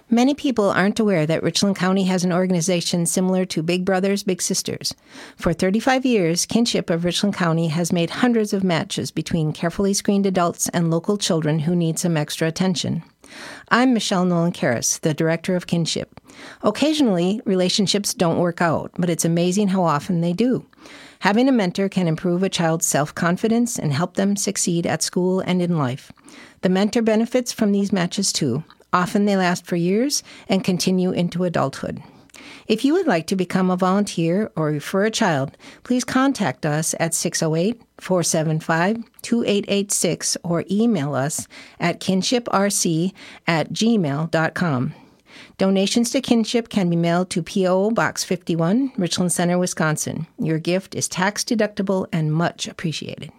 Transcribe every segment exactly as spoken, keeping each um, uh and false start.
Many people aren't aware that Richland County has an organization similar to Big Brothers Big Sisters. For thirty-five years, Kinship of Richland County has made hundreds of matches between carefully screened adults and local children who need some extra attention. I'm Michelle Nolan-Karras, the director of Kinship. Occasionally, relationships don't work out, but it's amazing how often they do. Having a mentor can improve a child's self-confidence and help them succeed at school and in life. The mentor benefits from these matches too. Often they last for years and continue into adulthood. If you would like to become a volunteer or refer a child, please contact us at six oh eight, four seven five, two eight eight six or email us at kinshiprc at gmail dot com. Donations to Kinship can be mailed to P O. Box fifty-one, Richland Center, Wisconsin. Your gift is tax deductible and much appreciated.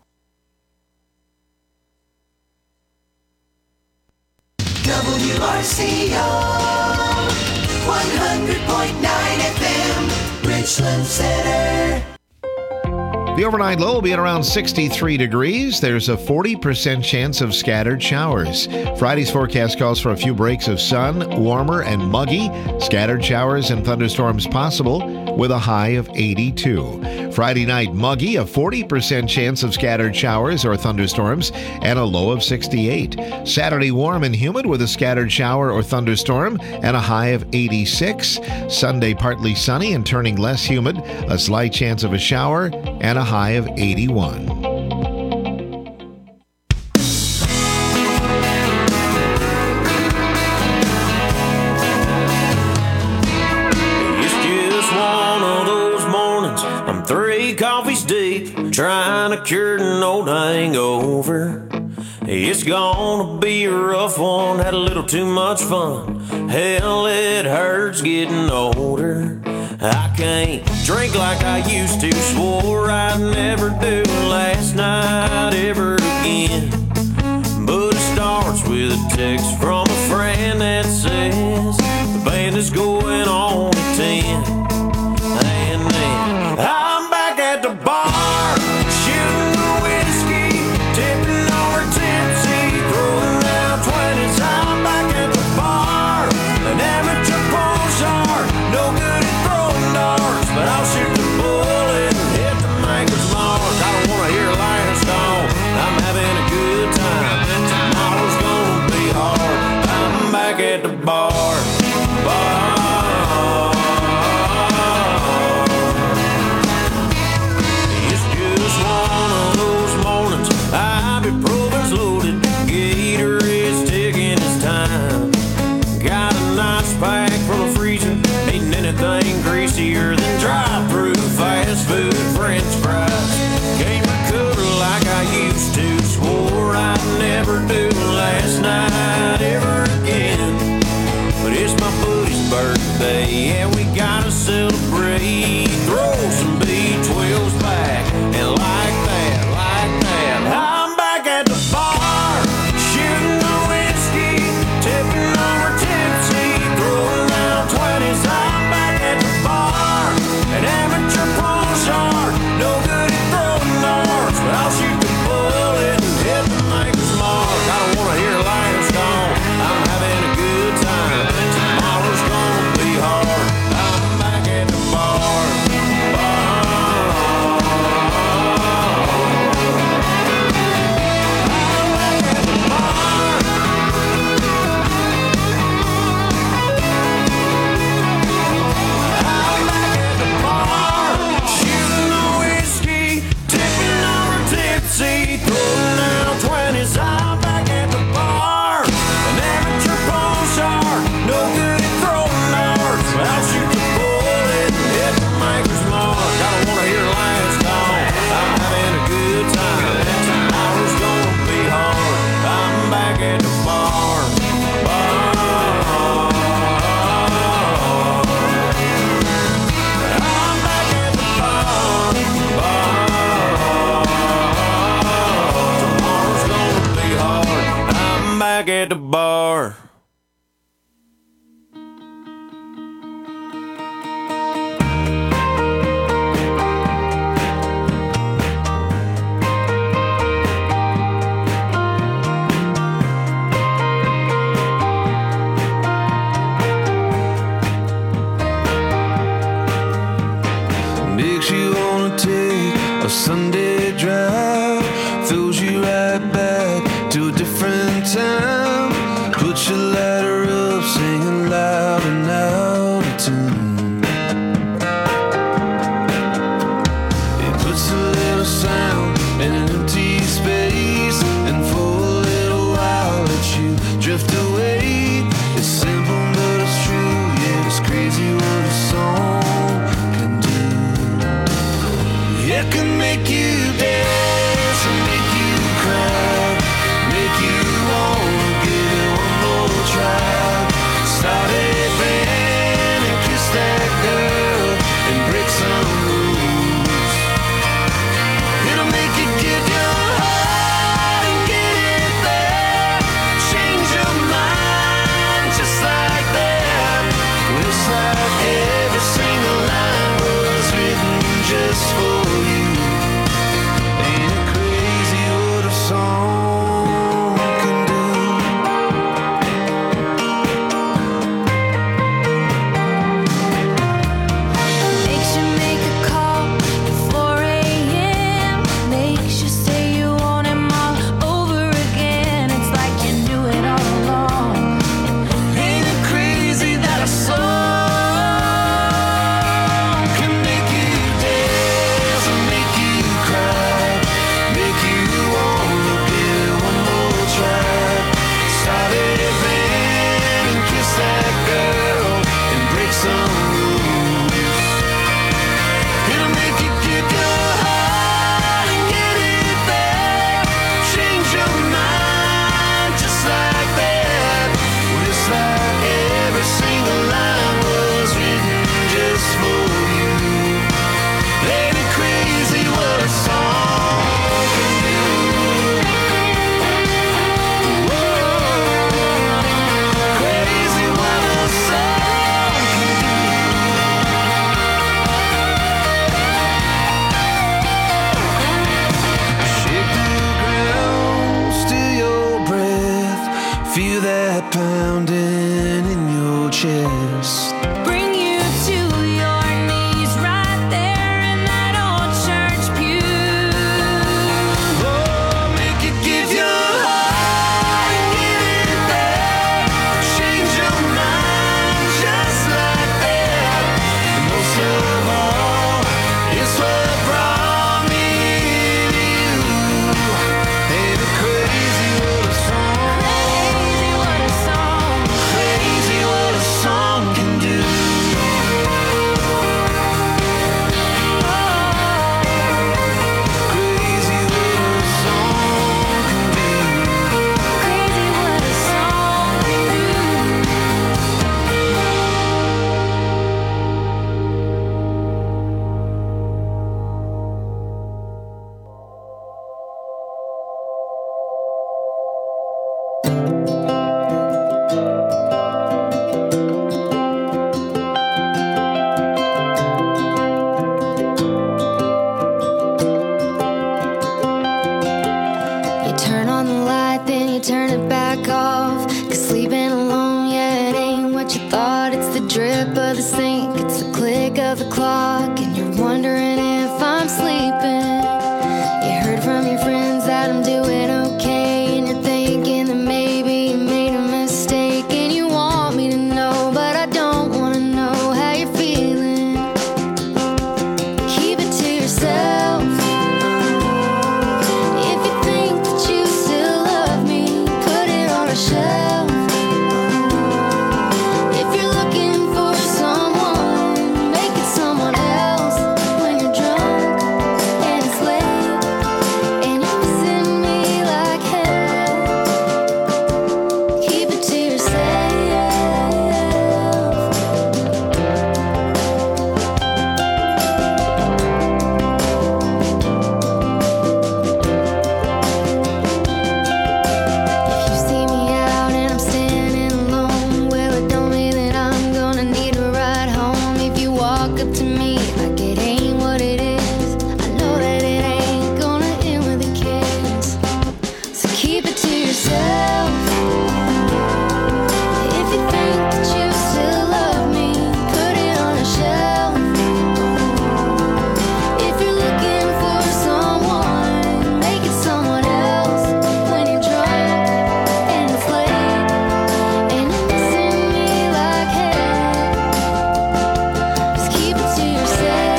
W R C O one hundred point nine F M, Richland Center. The overnight low will be at around sixty-three degrees. There's a forty percent chance of scattered showers. Friday's forecast calls for a few breaks of sun, warmer and muggy. Scattered showers and thunderstorms possible with a high of eighty-two. Friday night muggy, a forty percent chance of scattered showers or thunderstorms, and a low of sixty-eight. Saturday warm and humid with a scattered shower or thunderstorm and a high of eighty-six. Sunday partly sunny and turning less humid, a slight chance of a shower and a high of eighty-one. It's just one of those mornings, I'm three coffees deep, trying to cure an old hangover. It's gonna be a rough one, had a little too much fun. Hell, it hurts getting older. I can't drink like I used to, swore I'd never do last night ever again. But it starts with a text from a friend that says the band is going on at ten. And then I'm back at the bar, shooting the whiskey, tipping over tipsy, throwing down twenties. I'm back at the bar, an amateur pool shark, no good at throwing darts, but I'll shoot the bullet and hit the maker's mark. I don't wanna hear a lion's song, I'm having a good time. Tomorrow's gonna be hard, I'm back at the bar, bar. It's just one of those mornings, ibuproven's loaded, Gatorade's taking its time. Got a nice pack from the freezer, ain't anything greasier than drive-through fast food french fries. Can't recover like I used to, swore I'd never do last night ever again. But it's my buddy's birthday, and we gotta celebrate. Throw some B twelves back, and like that, like that, I'm back at the bar, shooting the whiskey, tipping over tipsy, throwing down twenties. I'm back at the bar, an amateur pool shark, no good at throwing darts, but I'll shoot the bullet and hit the maker's mark. I don't wanna hear a lion's song, I'm having a good time. Tomorrow's gonna be hard, I'm back at the bar, bar. I'm back at the bar. I'm back at the bar, shooting the whiskey, tipping over tipsy, throwing down twenties. I'm back at the bar, an amateur pool shark, no good at throwing darts, but I'll shoot the bullet and hit the maker's mark. I don't wanna hear a lion's call, I'm having a good time. Tomorrow's gonna be hard, I'm back at the bar, bar. I'm back at the bar, bar. Tomorrow's gonna be hard, I'm back at the bar. Feel that pounding in your chest. Bring you to your knees right there in that old church pew. Oh, make it give your heart and give it back. Change your mind just like that. And most of all, it's what brought me to you. Hey, the crazy little song. Crazy what a song. Crazy what a song can do. Crazy little song can do. Crazy what a song can do. You turn on the light, then you turn it back off. Cause sleeping alone, yeah, it ain't what you thought. It's the drip of the sink, it's the click of the clock. And you're wondering if I'm sleeping. You heard from your friends that I'm doing okay. And you're thinking that maybe you made a mistake. And you want me to know, but I don't wanna know how you're feeling. Keep it to yourself. If you think that you still love me, put it on a shelf. If you're looking for someone, make it someone else. When you're drunk and it's late and you're missing me like hell, keep it to yourself. If you see me out and I'm standing alone, well, it don't mean that I'm gonna need a ride home. If you walk up to me like it ain't what it is, I know that it ain't gonna end with a kiss. So keep it to yourself. If you think that you still love me, put it on a shelf. If you're looking for someone, make it someone else. When you're drunk and it's late and you're missing me like hell, just keep it to yourself.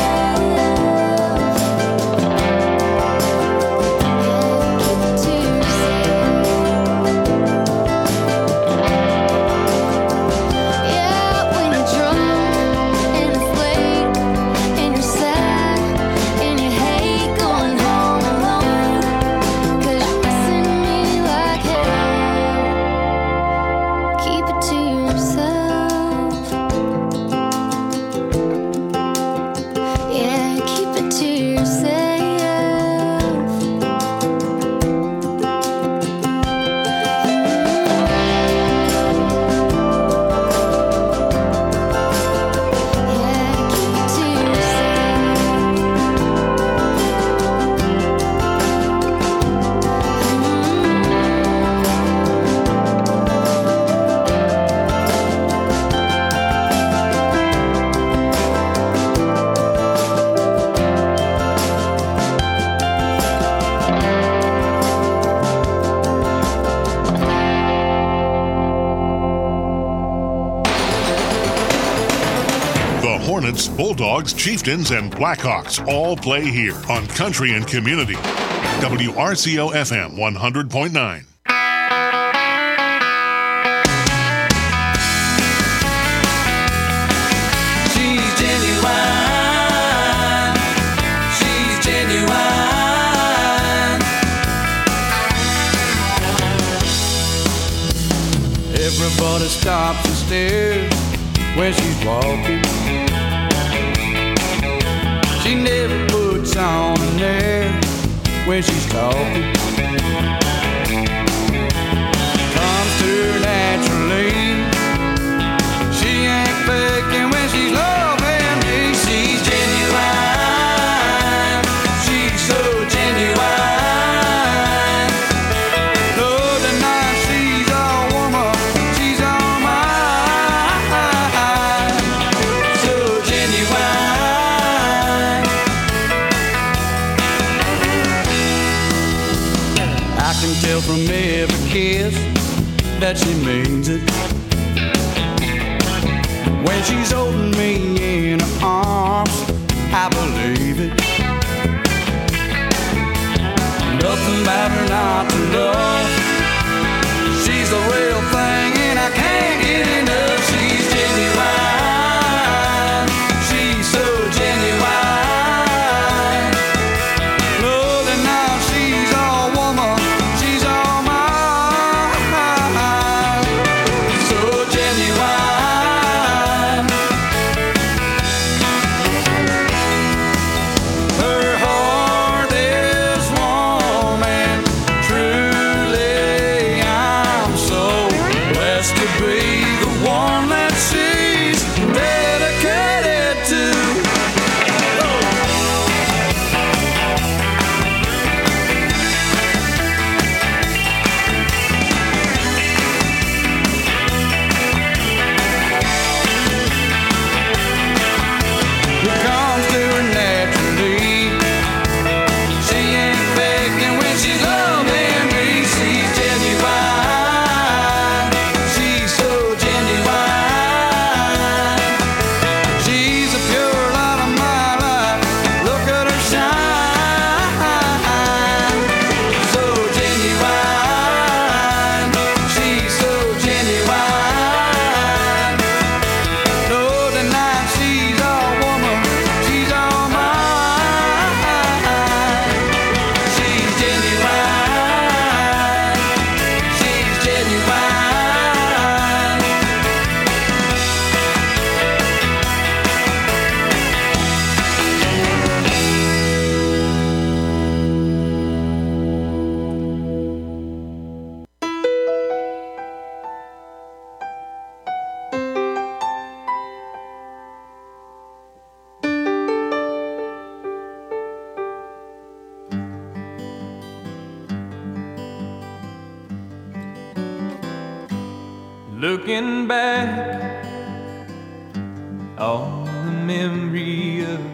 Yeah, keep it to yourself. Yeah, when you're drunk and it's late and you're sad and you hate going home alone, 'cause you're missing me like hell, keep it to yourself. Yeah, keep it to yourself. Yeah, keep it to The Hornets, Bulldogs, Chieftains, and Blackhawks all play here on Country and Community. W R C O F M one hundred point nine. She's genuine. She's genuine. Everybody stops and stares when she's walking. She never puts on an air when she's talking. Comes through naturally. She ain't faking when she's loving me. She's genuine. She's so genuine. No denying she's all kiss that she means it. When she's holding me in her arms, I believe it. Nothing about her not to love. She's the real thing and I can't get enough. She's genuine. She's so genuine. Lord, and now she's all woman. She's all mine. So genuine. Her heart is warm and truly I'm so blessed to be the one that she's dedicated to. It comes to her naturally. She ain't faking when she's loving me. She's genuine. She's so genuine. She's the pure light of my life. Look at her shine. So genuine. She's so genuine. No denying she's all woman. She's all mine. She's genuine. She's genuine. Looking back on the memory of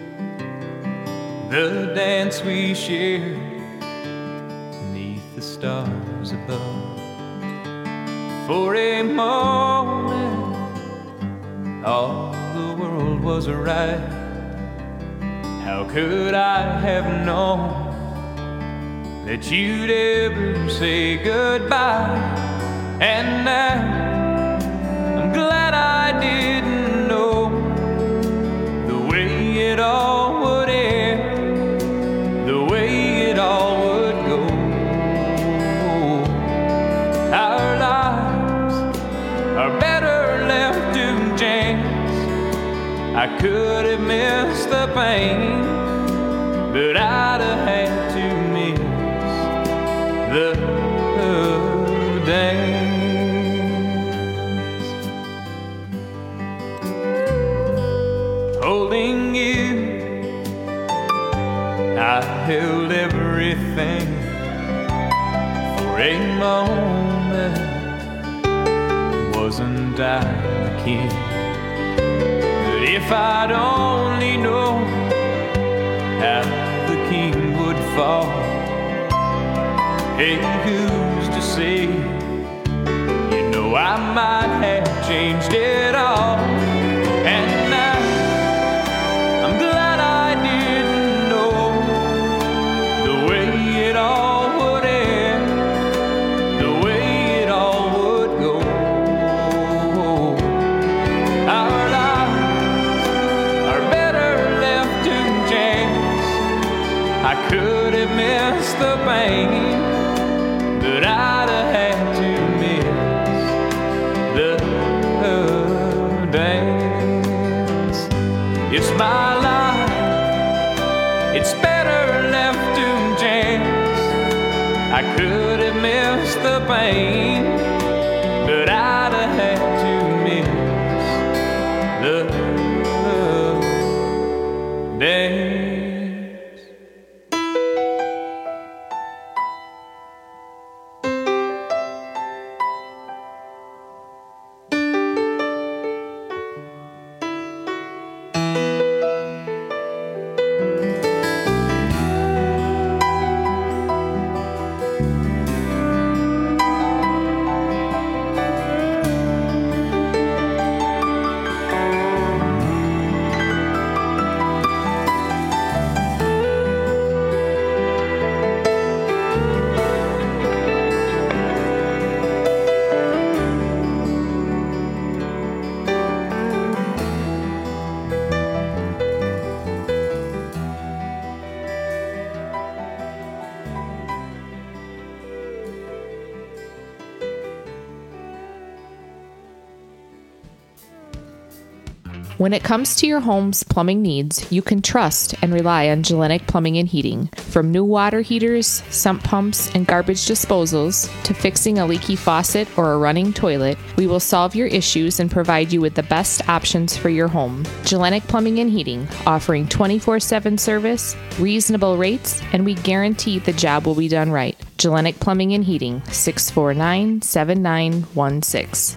the dance we shared beneath the stars above. For a moment, all the world was right. How could I have known that you'd ever say goodbye? And now I'm glad I didn't know the way it all would end, the way it all would go. Our lives are better left to chance. I could have missed the pain, but I'd have had to miss the dance. Holding you, I held everything. For a moment, wasn't I the king? But if I'd only known how the king would fall, hey, who's to say? You know I might have changed it all. And now I'm glad I didn't know the way it all would end, the way it all would go. Our lives are better left to chance. I could have missed the pain, but I'd have had to miss the dance. It's my life, it's better left to chance. I could have missed the pain, but I'd have had to miss the dance. When it comes to your home's plumbing needs, you can trust and rely on Gellenic Plumbing and Heating. From new water heaters, sump pumps, and garbage disposals, to fixing a leaky faucet or a running toilet, we will solve your issues and provide you with the best options for your home. Gellenic Plumbing and Heating, offering twenty-four seven service, reasonable rates, and we guarantee the job will be done right. Gellenic Plumbing and Heating, six four nine, seven nine one six.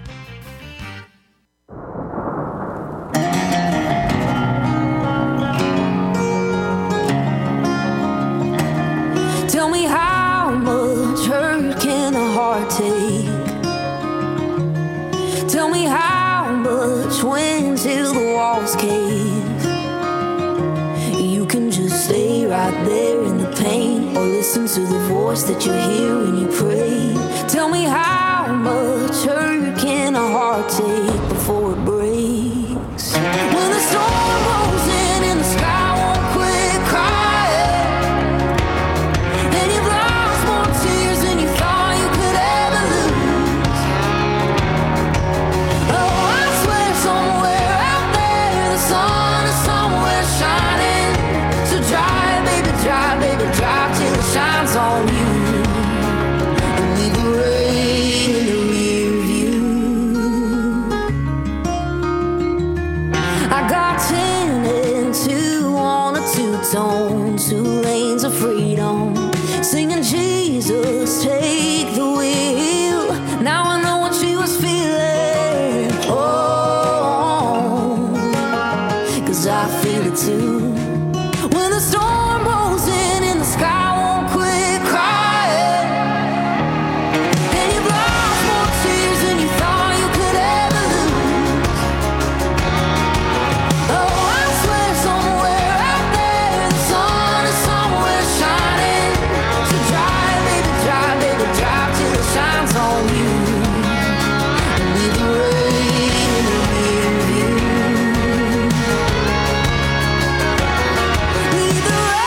Tell me, how much hurt can a heart take? Tell me, how much when till the walls cave? You can just stay right there in the pain, or listen to the voice that you hear when you pray. Tell me, how much hurt can a heart take before it breaks? When the storm rolls in and the sky won't quit crying, and you've lost more tears than you thought you could ever lose. Oh, I swear somewhere out there the sun is somewhere shining. So drive, baby, drive, baby, drive till it shines on you, and leave the rain in the rear view. I got ten and two on a two-tone, two lanes of freedom, singing Jesus, take the wheel. Now I know what she was feeling. Oh, 'cause I feel it too. When the storm rolls in and the sky won't quit crying, and you've lost more tears than you thought you could ever lose. Oh, I swear somewhere out there the sun is somewhere shining. So drive, baby, drive, baby, drive till it shines on you, and leave the rain in the rear view. Leave the rain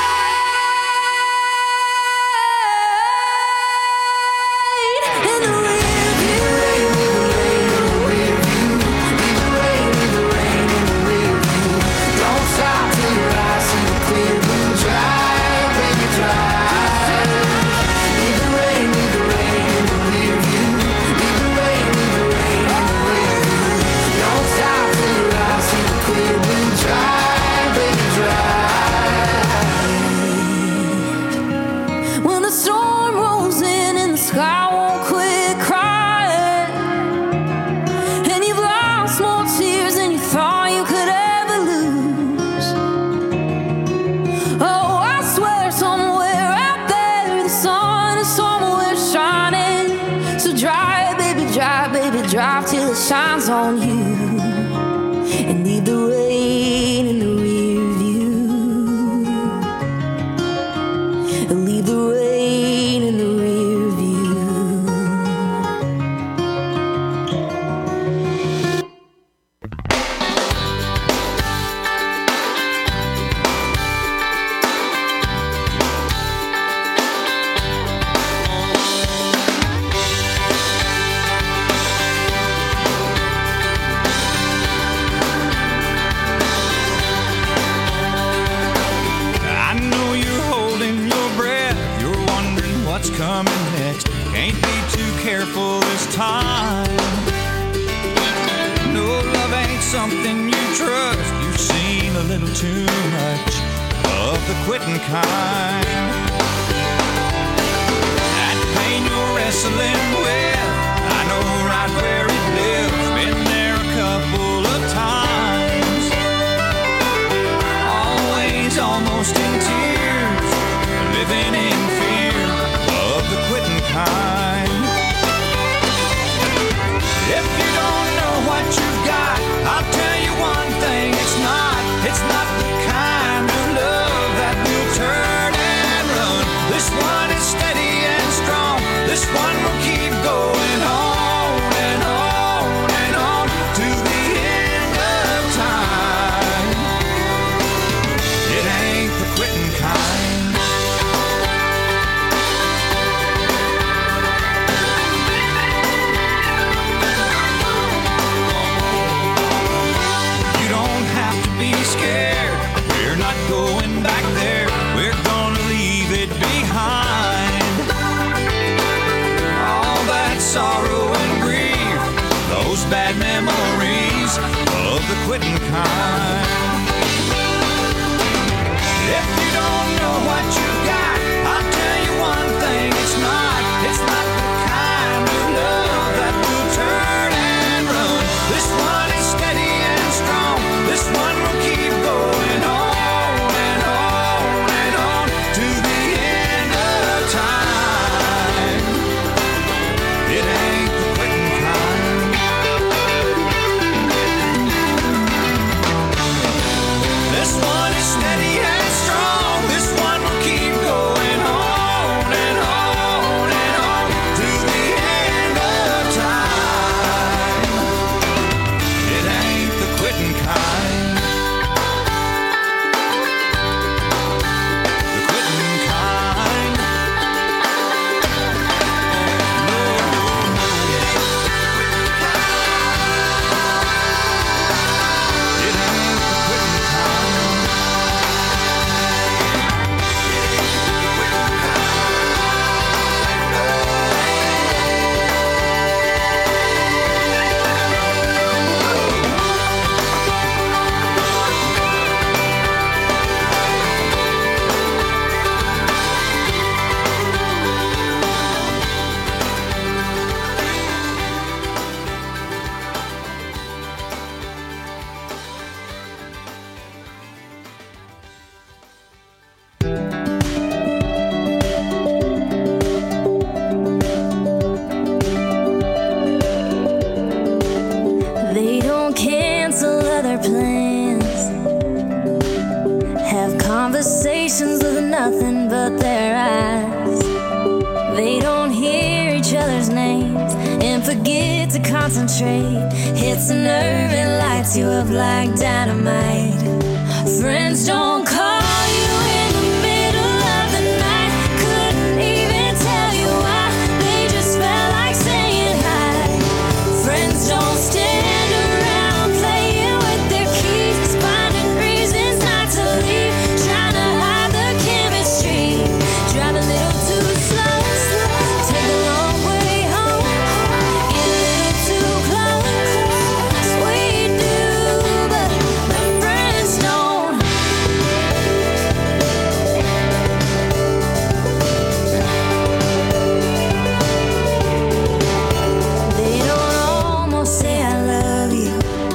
in the rear view. Leave the rain in the rear view. Leave the rain, leave the rain in the rear view. Don't stop till your eyes see the clear blue. Drive, baby, drive. Leave the rain, leave the rain in the rear view. Leave the rain, leave the rain in the rear view. Don't stop till your eyes see the clear blue. Drive, baby, drive. When the storm rolls in and the sky won't quit crying, and you've lost more tears than you thought you could ever lose. Oh, I swear somewhere out there the sun is somewhere shining. So drive, baby, drive, baby, drive till it shines on you, and leave the rain in the rear view. And leave the rain in the rear view. I know you're holding your breath. You're wondering what's coming next. Can't be too careful this time. No, love ain't something you trust. You've seen a little too much of the quitting kind. That pain you're wrestling with, I know right where it lives. Been there a couple of times. Always almost in tears, living in fear of the quitting kind. If you don't know what you've got, I'll tell you one thing, it's not, it's not the kind of love that will turn and run. This one is steady and strong, this one will keep going go and grieve those bad memories of the quitting kind. If you don't know what you got, I'll tell you one thing, it's not, it's not the kind of love that will turn and run. This one is steady and strong, this one will keep going on and on and on to the end of time. It ain't the quitting kind. This one is steady and strong, this one will keep going on and on and on to the end of time. It ain't the quitting kind. The quitting kind. No, no, no. It ain't the quitting kind. They don't cancel other plans, have conversations with nothing but their eyes. They don't hear each other's names and forget to concentrate. Hits a nerve and lights you up like dynamite. Friends don't call you in the middle of the night, couldn't even tell you why, they just felt like saying hi. Friends don't stand around playing with their keys, finding reasons not to leave, trying to hide the chemistry. Drive a little too slow, take a long way home, get a little too close. We do, but my friends don't. They don't almost say I love you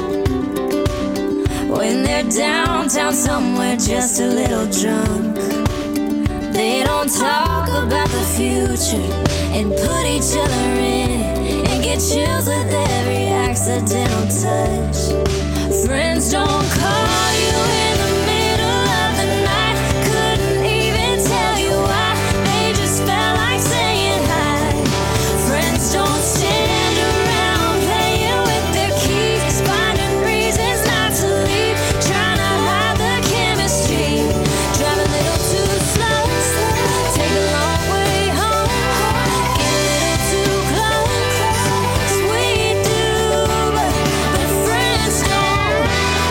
when they're downtown somewhere just a little drunk. They don't talk about the future and put each other in it and get chills with every accidental touch. Friends don't call you in the middle of the night, couldn't even tell you why, they just felt like saying hi. Friends don't stand around playing with their keys, finding reasons not to leave, trying to hide the chemistry. Drive a little too slow, take a long way home, get a little too close. We do, but the friends don't.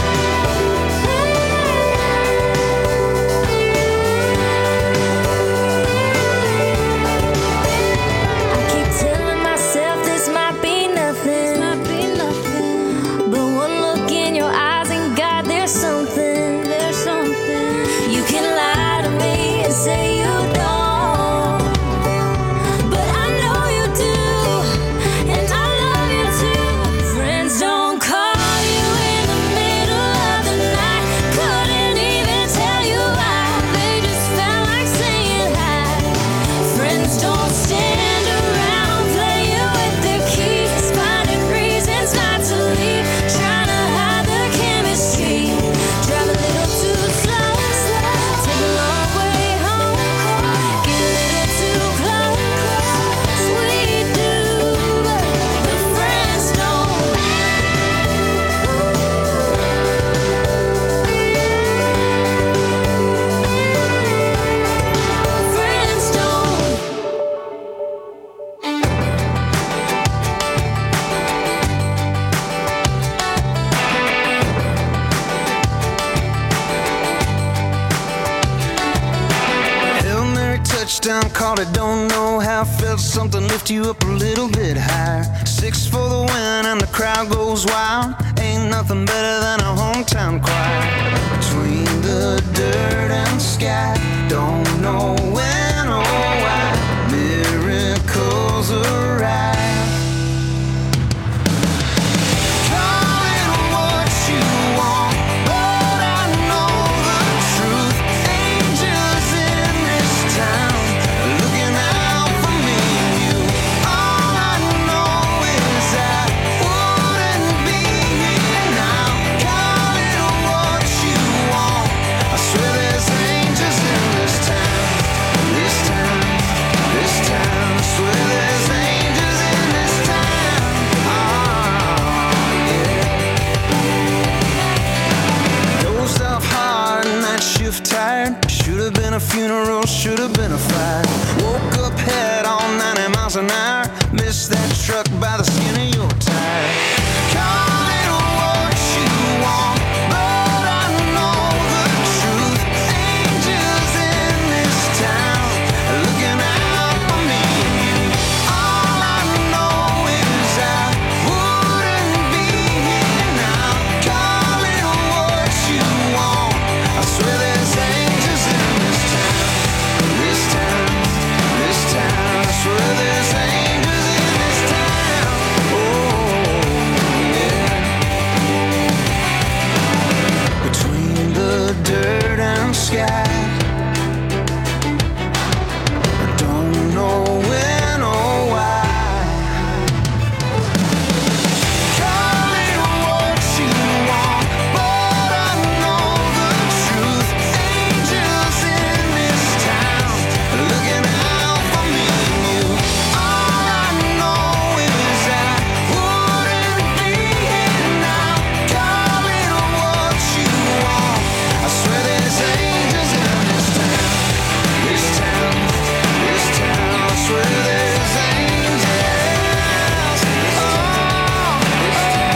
I keep telling myself this might be nothing, but one look in your eyes and God, there's something, there's something. You can lie to me and say you don't, but I know you do, and I love you too. Friends don't call you in the middle of the night, couldn't even tell you why, they just felt like saying hi. Friends don't stand around playing with their keys, finding reasons not to leave, trying to hide the chemistry. Drive a little too slow, take a long way home, get a little too close. We do, but the friends don't. Friends don't. Hail Mary touchdown, caught it, don't know how, felt so something lift you up a little bit higher. Six for the win and the crowd goes wild. Ain't nothing better than a hometown choir. Between the dirt and sky, don't know when or why, miracles arrive. Call it what you want, but I know the truth. Angels in this town, looking out for me and you. All I know is I wouldn't be here now. Call it what you want. I swear there's angels in this town, this town, this town. I swear there's angels in this town. Oh, yeah. Dozed off hard, night shift tired. Should have been a funeral, should have been a fire. Woke up head on ninety miles an hour. Missed that truck by the skin of your tire. Call it what you want, but I know the truth. Angels in this town, looking out for me and you. All I know is I wouldn't be here now. Call it what you want. I swear there's angels in this town, this town, this town. I swear there's angels in this town. Oh, yeah. Between the dirt and sky, I don't know when or why. Call it what you want, but I know the truth. Angels in this town, looking out for me and you. All I know is I wouldn't be here now. Call it what you want. I swear there's angels in this town, this town, this town. I swear there's angels. Oh, this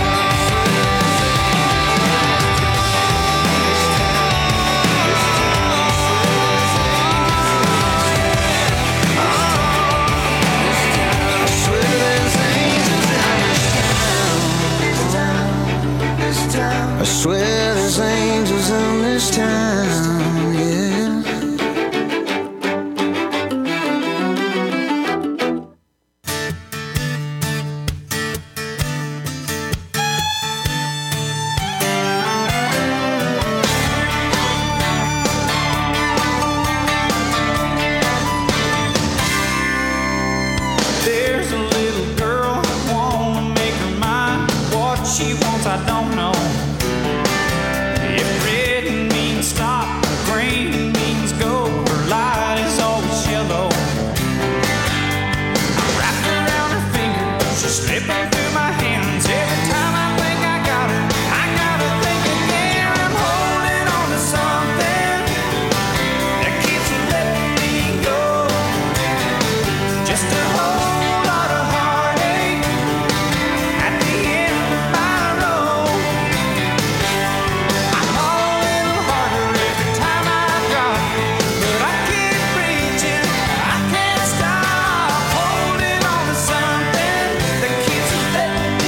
I swear there's angels in this town, this town. I swear there's angels in this town, yeah. There's a little girl that wanna make her mind. What she wants, I don't know. If red means stop, green means go, her light is always yellow. I wrapped around her finger, she's slipping through my hands. Every time I think I got her, I gotta think again. I'm holding on to something that keeps letting me go. Just a whole lot of heartache at the end of my road. I fall a little harder every time I drop, but I keep reaching, I can't stop holding on to something that keeps letting me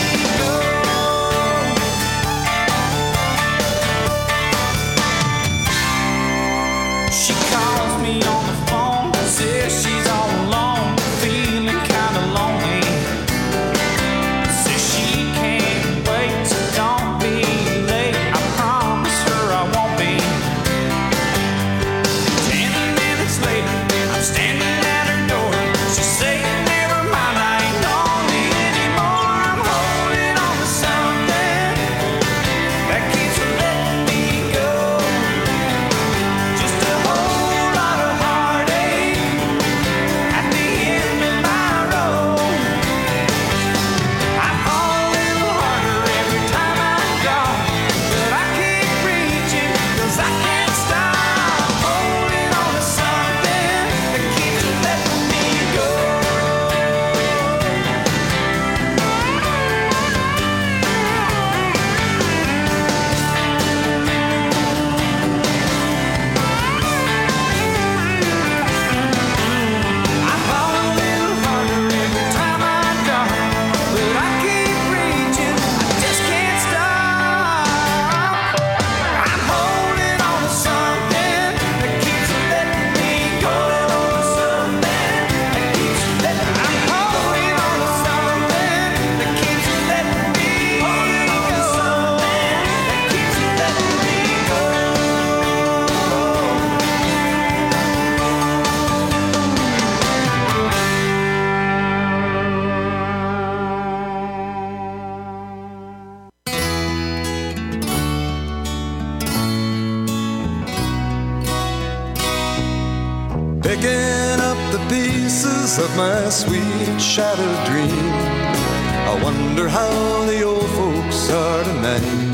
pieces of my sweet shattered dream. I wonder how the old folks are tonight.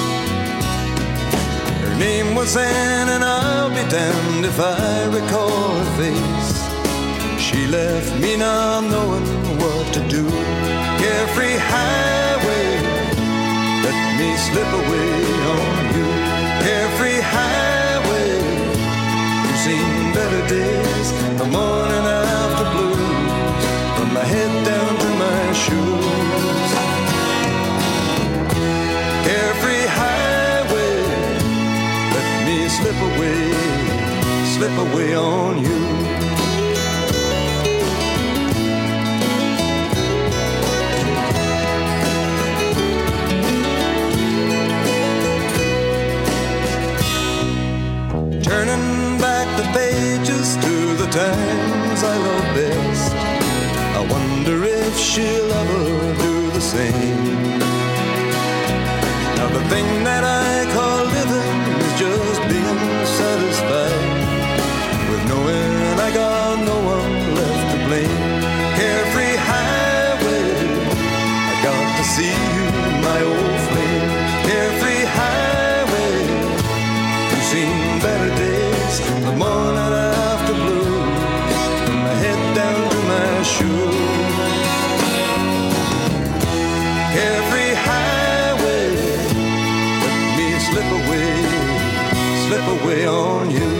Her name was Anne, and I'll be damned if I recall her face. She left me not knowing what to do. Carefree highway, let me slip away on you. Carefree highway, you've seen better days. The morning after blues, from my head down to my shoes. Carefree highway, let me slip away, slip away on you. Turning back the pages to the times I love best, I wonder if she'll ever do the same. Now the thing that I call living is just being satisfied with knowing I got no one left to blame. Carefree highway, I got to see you, my old flame. Carefree highway, you've seen better days. The morning after blues, from my head down to my shoes. Carefree highway, let me slip away, slip away on you.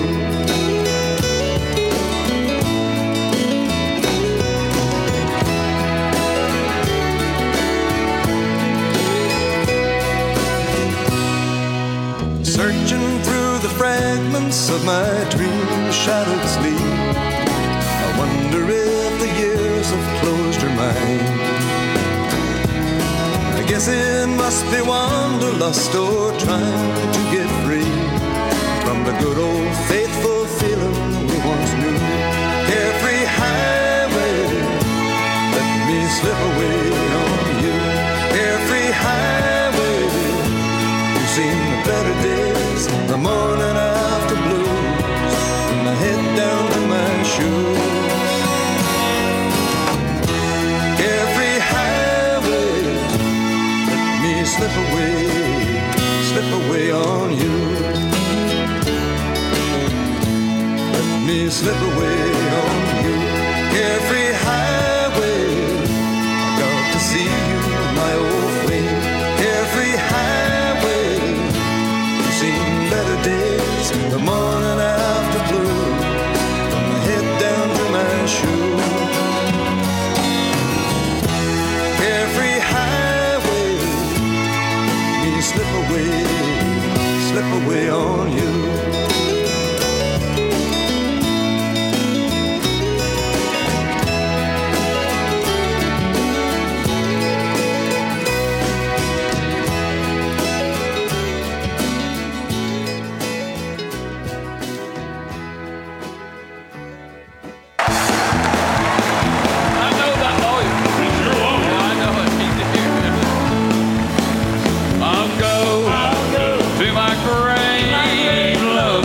Searching through the fragments of my dream-shattered sleep, I wonder if the years have closed her mind. I guess it must be wanderlust or trying to get free from the good old faithful feeling we once knew. Carefree highway, let me slip away on you. Carefree highway, you've seen the better days. The morning after blues, from my head down to my shoes. Carefree highway, let me slip away, slip away on you. Let me slip away on you. Carefree highway, I got to see you, my old flame. Carefree highway, you've seen better days. The morning after blues, from my head down to my shoes. Carefree highway, let me slip away, slip away on you. I'll go to my grave, love.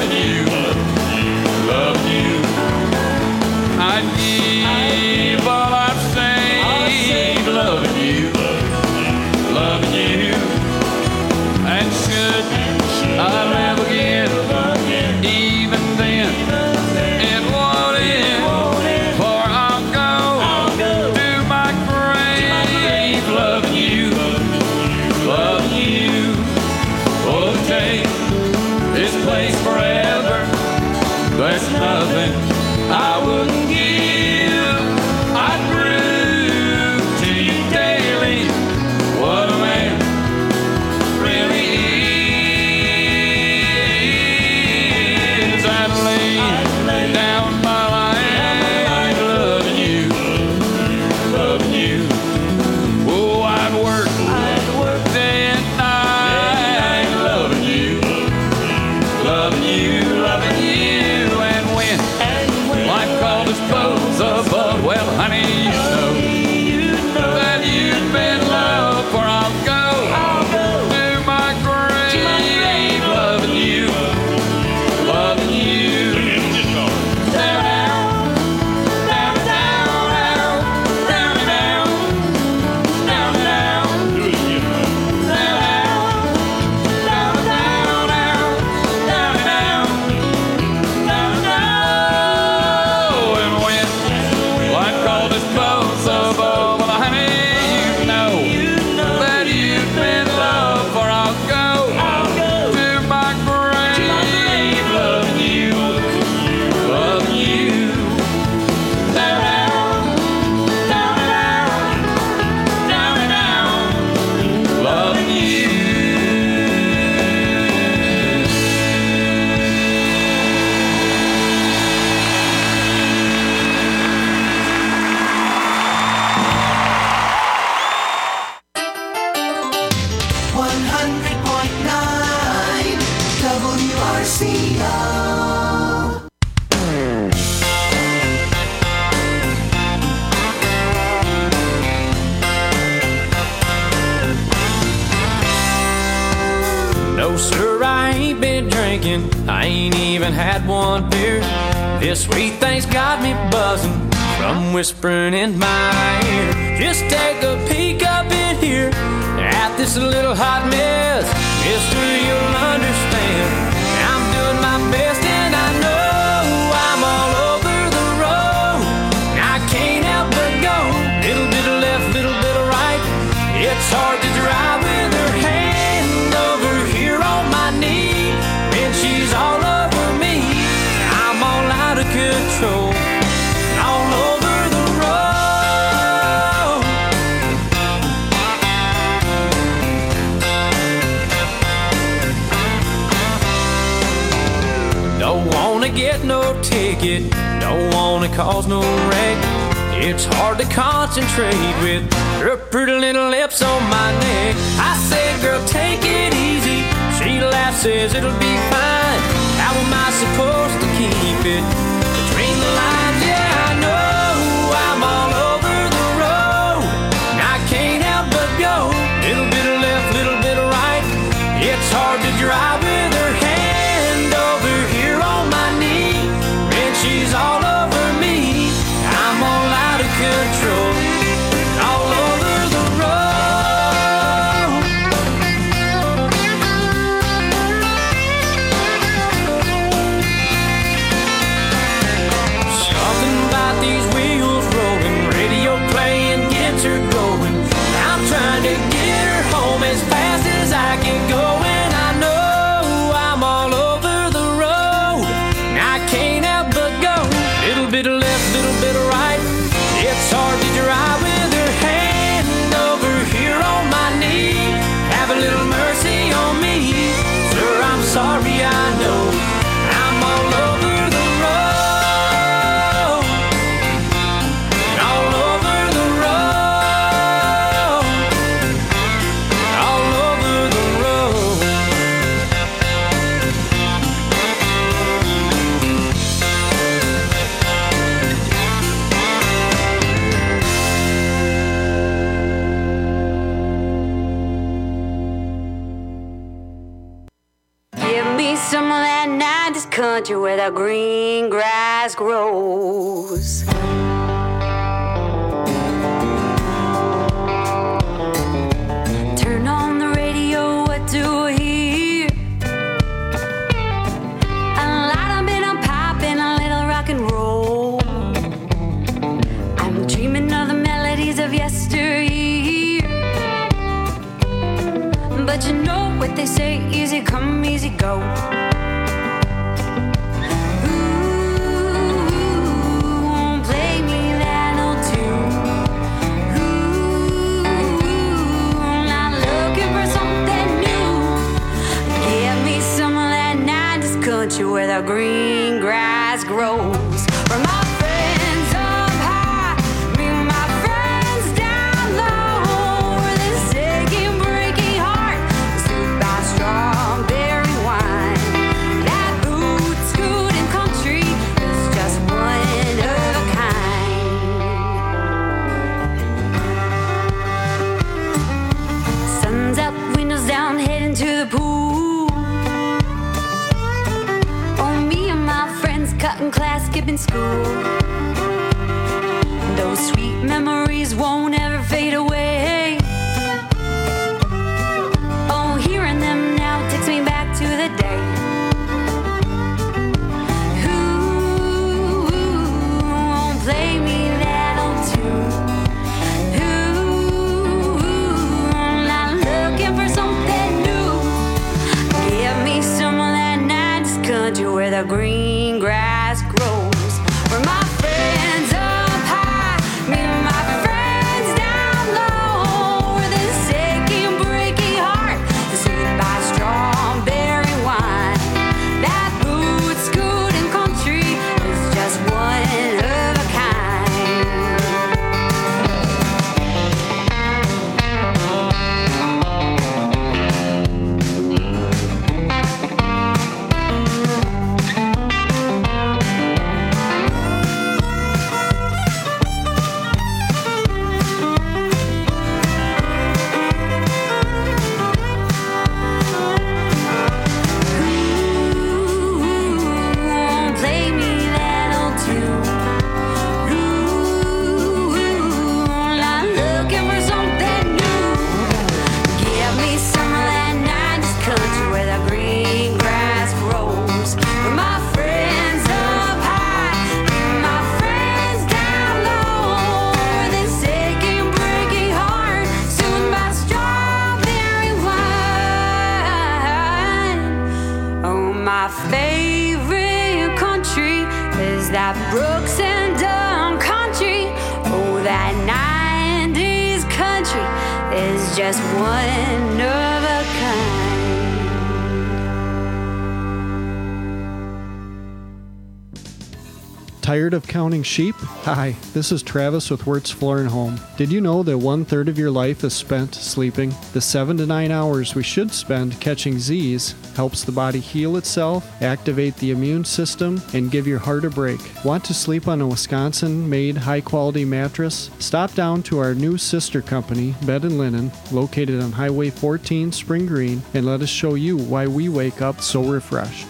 No, sir, I ain't been drinking. I ain't even had one beer. This sweet thing's got me buzzing from whispering in my ear. Just take a peek up in here at this little hot mess. Mister, you'll understand. I'm doing my best and I know I'm all over the road. I can't help but go. Little bit of left, little bit of right. It's hard to drive with her hand over here on my knee. When she's all over me, I'm all out of control. All over the road. Don't wanna get no ticket, don't wanna cause no wreck. It's hard to concentrate with her pretty little lips on my neck. I said, girl, take it easy. She laughs, says it'll be fine. How am I supposed to keep it between the lines? Yeah, I know I'm all over the road. I can't help but go. Little bit of left, little bit of right. It's hard to drive with her hand over here on my knee. When she's all over me, I'm all out of control. All over the road. Something about these wheels rolling, radio playing gets her going. I'm trying to get her home as fast as I can go, and I know I'm all over the road. I can't help but go. Little bit of left, little bit of right. It's hard to drive with her hand over here on my knee. Have a little mercy on me. Sir, I'm sorry, I know I'm all over the road. All over the road. All over the road. Give me some of that nineties country where the green grass grows. Turn on the radio, what do I hear? A lot of bit of pop and a little rock and roll. I'm dreaming of the melodies of yesteryear. But you know what they say, easy come, easy go. Ooh, play me that old tune. Ooh, not looking for something new. Give me some of that nineties country where the green grass grows. Where my friends up high, me and my friends down low. Where this aching, breaking heart is soothed by strawberry wine. That boot scooting country is just one of a kind. Sun's up, windows down, heading to the pool. Oh, me and my friends cutting class, skipping school. Those sweet memories won't ever fade away. Oh, hearing them now takes me back to the day. Ooh, play me that old tune. Ooh, not looking for something new. Give me some of that nineties country where the green grass grows. Where my friends up high, me and my friends down low. Where this aching, breaking heart is soothed by strawberry wine. That boot scooting country is just one of a kind. is just one of a kind. Tired of counting sheep? Hi, this is Travis with Wirtz Floor and Home. Did you know that one third of your life is spent sleeping? The seven to nine hours we should spend catching Z's helps the body heal itself, activate the immune system, and give your heart a break. Want to sleep on a Wisconsin-made high-quality mattress? Stop down to our new sister company, Bed and Linen, located on Highway fourteen, Spring Green, and let us show you why we wake up so refreshed.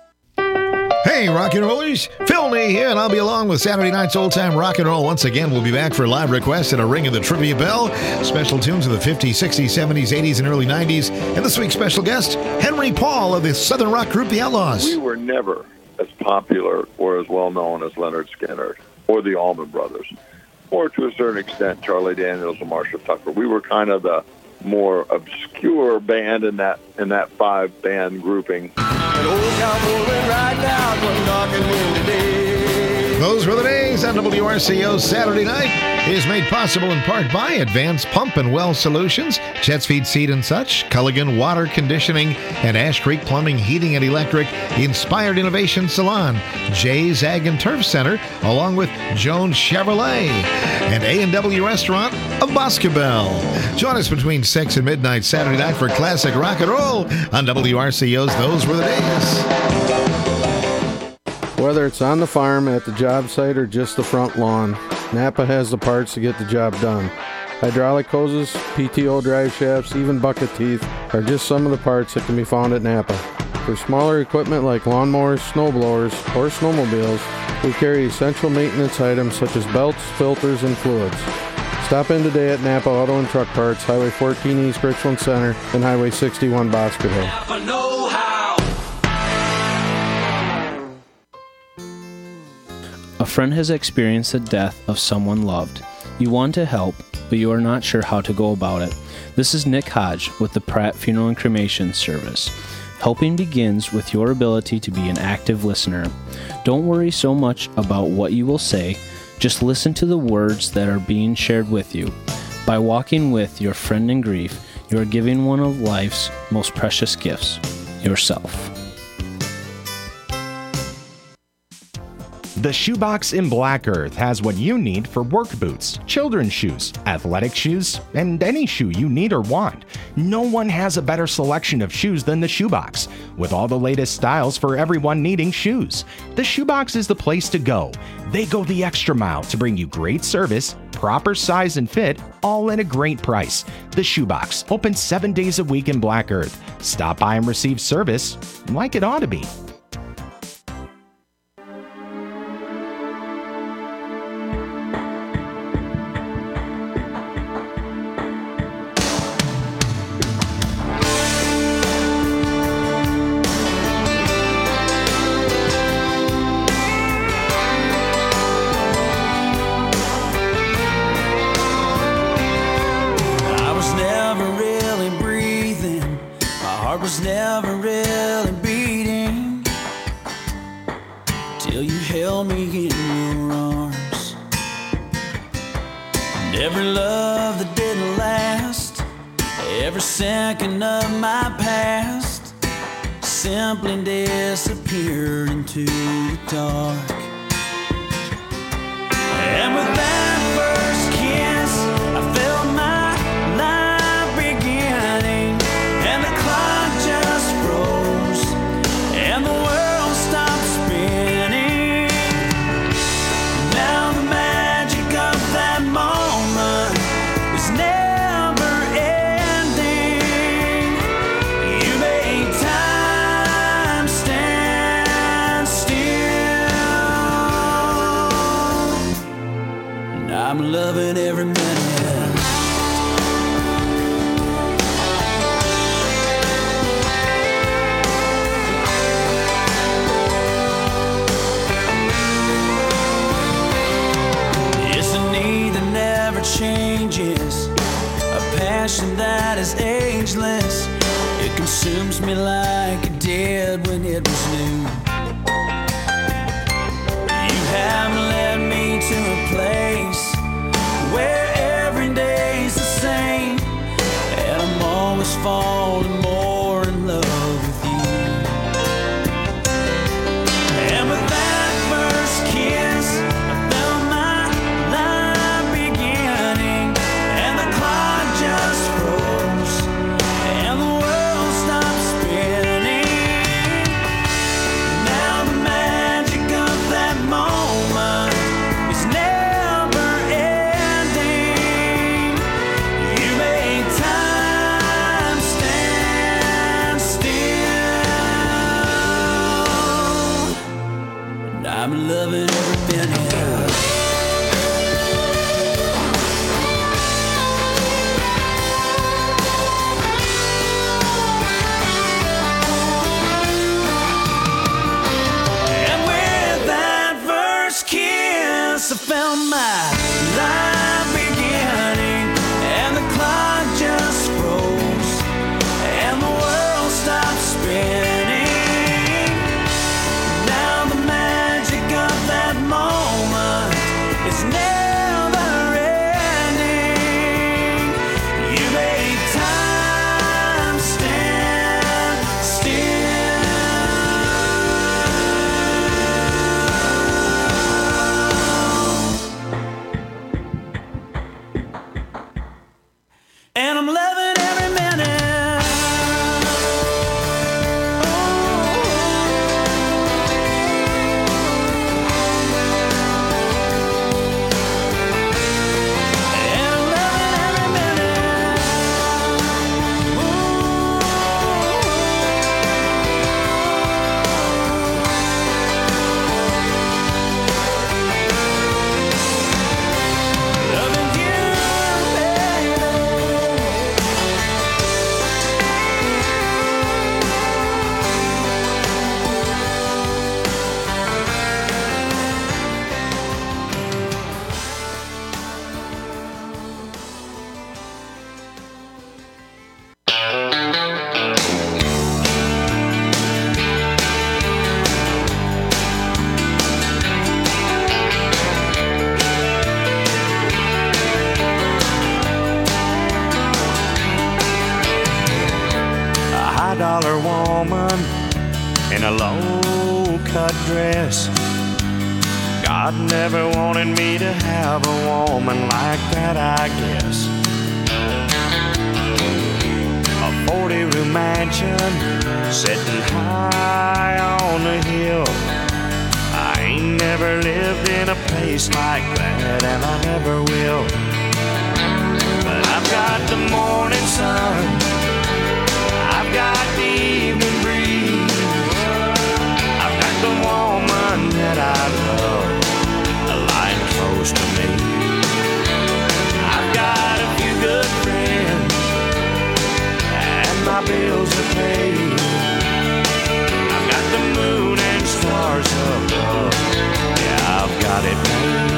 Hey, rock and rollers, Phil Ney here, and I'll be along with Saturday Night's Old Time Rock and Roll. Once again, we'll be back for live requests and a ring of the trivia bell, special tunes of the fifties, sixties, seventies, eighties, and early nineties, and this week's special guest, Henry Paul of the southern rock group The Outlaws. We were never as popular or as well known as Leonard Skinner or the Allman Brothers, or to a certain extent Charlie Daniels and Marshall Tucker. We were kind of the more obscure band in that in that five band grouping. An old cowboy went right down one knocking windy day. Those were the days on W R C O Saturday Night. Is made possible in part by Advanced Pump and Well Solutions, Jets Feed Seed and Such, Culligan Water Conditioning, and Ash Creek Plumbing, Heating and Electric, Inspired Innovation Salon, Jay's Ag and Turf Center, along with Jones Chevrolet, and A and W Restaurant of Boscobel. Join us between six and midnight Saturday night for classic rock and roll on W R C O's Those Were the Days. Whether it's on the farm, at the job site, or just the front lawn, Napa has the parts to get the job done. Hydraulic hoses, P T O drive shafts, even bucket teeth are just some of the parts that can be found at Napa. For smaller equipment like lawnmowers, snowblowers, or snowmobiles, we carry essential maintenance items such as belts, filters, and fluids. Stop in today at Napa Auto and Truck Parts, Highway fourteen East Richland Center, and Highway sixty-one Boscoville. Napa know-how. A friend has experienced the death of someone loved. You want to help, but you are not sure how to go about it. This is Nick Hodge with the Pratt Funeral and Cremation Service. Helping begins with your ability to be an active listener. Don't worry so much about what you will say, just listen to the words that are being shared with you. By walking with your friend in grief, you are giving one of life's most precious gifts, yourself. The Shoebox in Black Earth has what you need for work boots, children's shoes, athletic shoes, and any shoe you need or want. No one has a better selection of shoes than the Shoebox, with all the latest styles for everyone needing shoes. The Shoebox is the place to go. They go the extra mile to bring you great service, proper size and fit, all at a great price. The Shoebox, open seven days a week in Black Earth. Stop by and receive service like it ought to be. Simply disappeared into the dark. And with that first kiss, I felt my life beginning. And the clock just froze, and the world stopped spinning. Now the magic of that moment is never ending. You made time stand still, and I'm loving every minute. It's a need that never changes, a passion that is ageless. It consumes me like it did when it was new. You have led me to a place where every day's the same. was falling more in love with you. And with that first kiss, I felt my life beginning, and the clock just froze, and the world stopped spinning. Now the magic of that moment is never ending. You made time stand still, and I'm loving every minute. And with that first kiss, I felt my life beginning, and the clock just froze, and the world stopped spinning. Now the magic of that moment is never ending. You made time stand still, and I'm loving every minute. And I'm loving every minute. Loving you, baby. A high dollar woman in a low cut dress. God never wanted me to have a woman like that, I guess. A forty room mansion sitting high on the hill. I ain't never lived in a place like that, and I never will. But I've got the morning sun, I've got the evening breeze, I've got the woman that I love lying close to me. I've got a few good friends and my bills to pay. I've got the moon and stars above, yeah, I've got it made.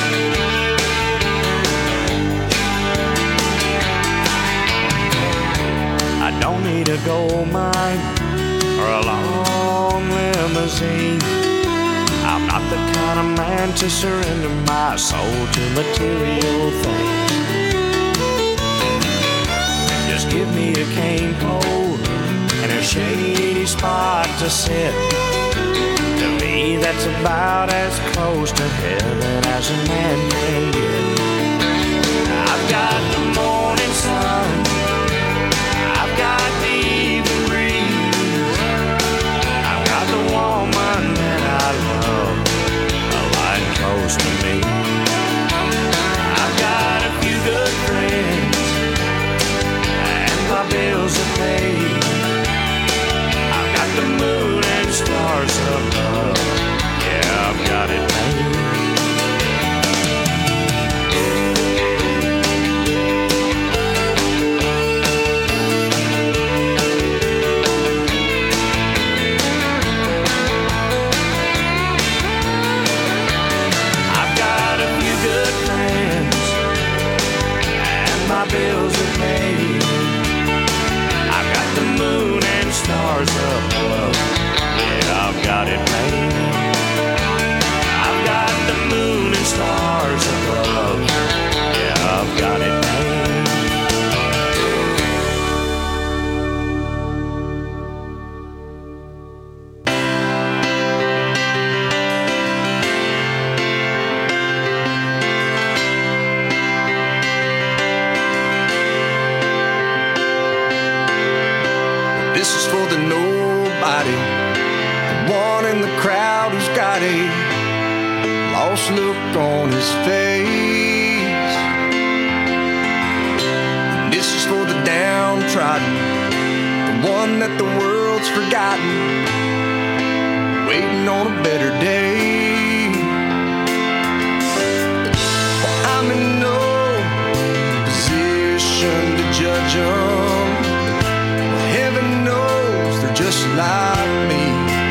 I don't need a gold mine or a long limousine. I'm not the kind of man to surrender my soul to material things. Just give me a cane pole and a shady spot to sit. To me, that's about as close to heaven as a man can get. I've got the morning sun, I've got the evening breeze, I've got the woman that I love lying close to me. I've got a few good friends and my bills are paid. I've got the moon and stars above, yeah, I've got it made. My bills are paid. I've got the for the nobody, the one in the crowd who's got a lost look on his face. And this is for the downtrodden, the one that the world's forgotten, waiting on a better day. Well, I'm in no position to judge them. Well, heaven knows they're just like me.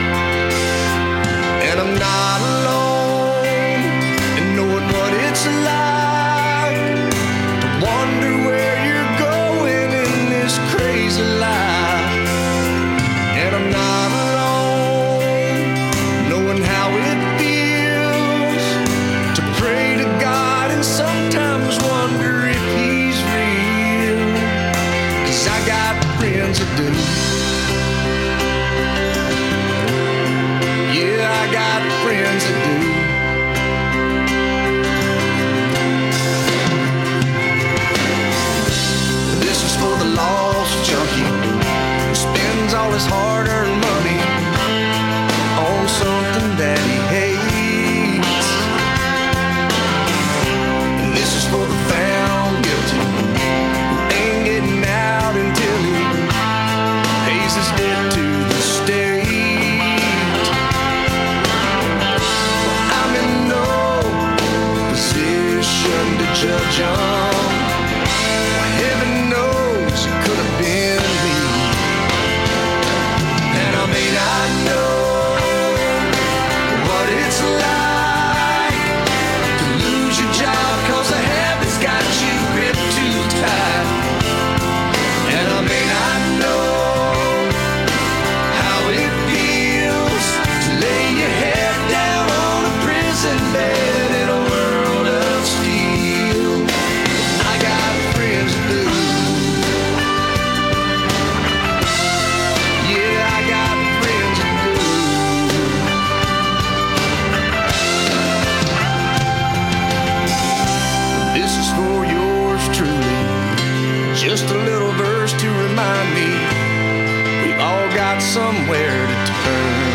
And I'm not alone in knowing what it's like to wonder where you're going in this crazy life. And I'm not alone knowing how it feels to pray to God and sometimes wonder if he's real. 'Cause I got friends that do. Yeah, I got friends that do. This is for the lost junkie who spends all his hard-earned money on something that he hates. And this is for the found guilty who ain't getting out until he pays his debt to the state. Well, I'm in no position to judge them. Well, heaven knows it could have been me. And I may not know what it's like to lose your job 'cause the habit's got you gripped too tight. And I may not know how it feels to lay your head down on a prison bed in a world of steel. I got friends that do. Yeah, I got friends that do. This is for yours truly, just a little verse to remind me we all got somewhere to turn.